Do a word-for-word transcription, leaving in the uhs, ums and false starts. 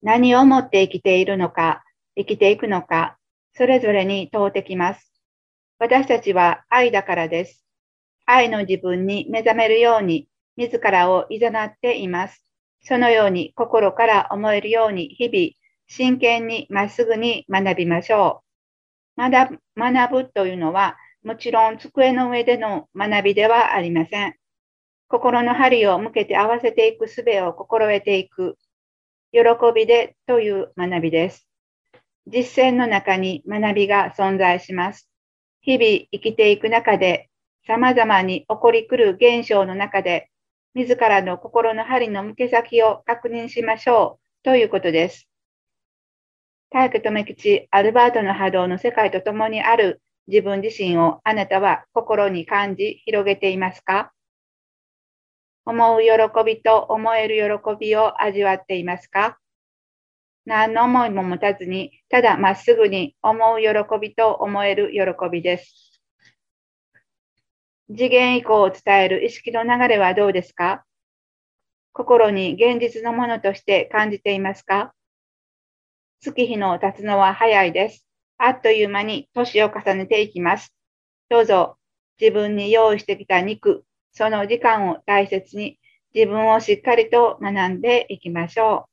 何をもって生きているのか、生きていくのか、それぞれに問うてきます。私たちは愛だからです。愛の自分に目覚めるように、自らを誘っています。そのように心から思えるように、日々、真剣にまっすぐに学びましょう。学ぶ、学ぶというのは、もちろん机の上での学びではありません。心の針を向けて合わせていく術を心得ていく、喜びでという学びです。実践の中に学びが存在します。日々生きていく中で、様々に起こり来る現象の中で、自らの心の針の向け先を確認しましょうということです。大家留吉、アルバートの波動の世界とともにある自分自身をあなたは心に感じ広げていますか？思う喜びと思える喜びを味わっていますか？何の思いも持たずに、ただまっすぐに思う喜びと思える喜びです。次元以降を伝える意識の流れはどうですか？心に現実のものとして感じていますか？月日の経つのは早いです。あっという間に年を重ねていきます。どうぞ自分に用意してきた肉、その時間を大切に自分をしっかりと学んでいきましょう。